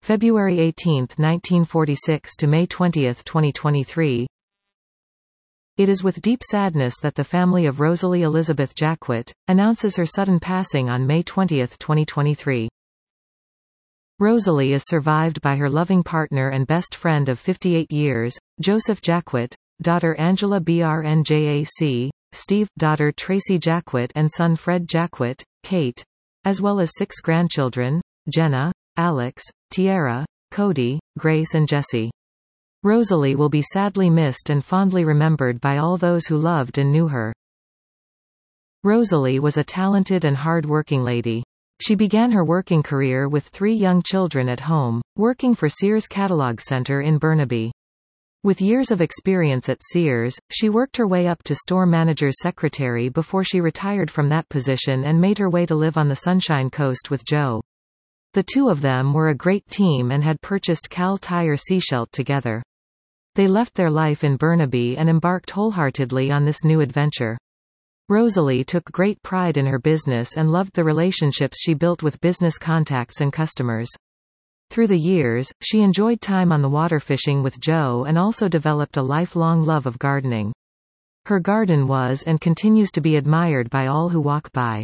February 18, 1946 to May 20, 2023. It is with deep sadness that the family of Rosalie Elizabeth Jacquet announces her sudden passing on May 20, 2023. Rosalie is survived by her loving partner and best friend of 58 years, Joseph Jacquet, daughter Angela Brnjac, Steve, daughter Tracy Jacquet and son Fred Jacquet, Kate, as well as 6 grandchildren, Jenna, Alex, Tiara, Cody, Grace and Jesse. Rosalie will be sadly missed and fondly remembered by all those who loved and knew her. Rosalie was a talented and hard-working lady. She began her working career with 3 young children at home, working for Sears Catalog Center in Burnaby. With years of experience at Sears, she worked her way up to store manager's secretary before she retired from that position and made her way to live on the Sunshine Coast with Joe. The two of them were a great team and had purchased Cal Tire Seashelt together. They left their life in Burnaby and embarked wholeheartedly on this new adventure. Rosalie took great pride in her business and loved the relationships she built with business contacts and customers. Through the years, she enjoyed time on the water fishing with Joe and also developed a lifelong love of gardening. Her garden was and continues to be admired by all who walk by.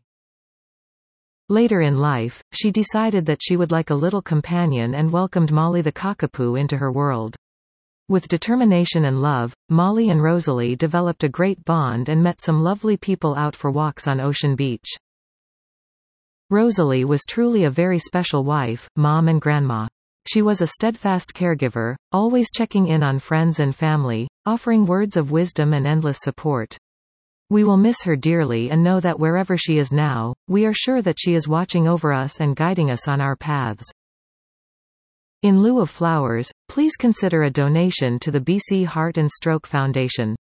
Later in life, she decided that she would like a little companion and welcomed Molly the cockapoo into her world. With determination and love, Molly and Rosalie developed a great bond and met some lovely people out for walks on Ocean Beach. Rosalie was truly a very special wife, mom and grandma. She was a steadfast caregiver, always checking in on friends and family, offering words of wisdom and endless support. We will miss her dearly and know that wherever she is now, we are sure that she is watching over us and guiding us on our paths. In lieu of flowers, please consider a donation to the BC Heart and Stroke Foundation.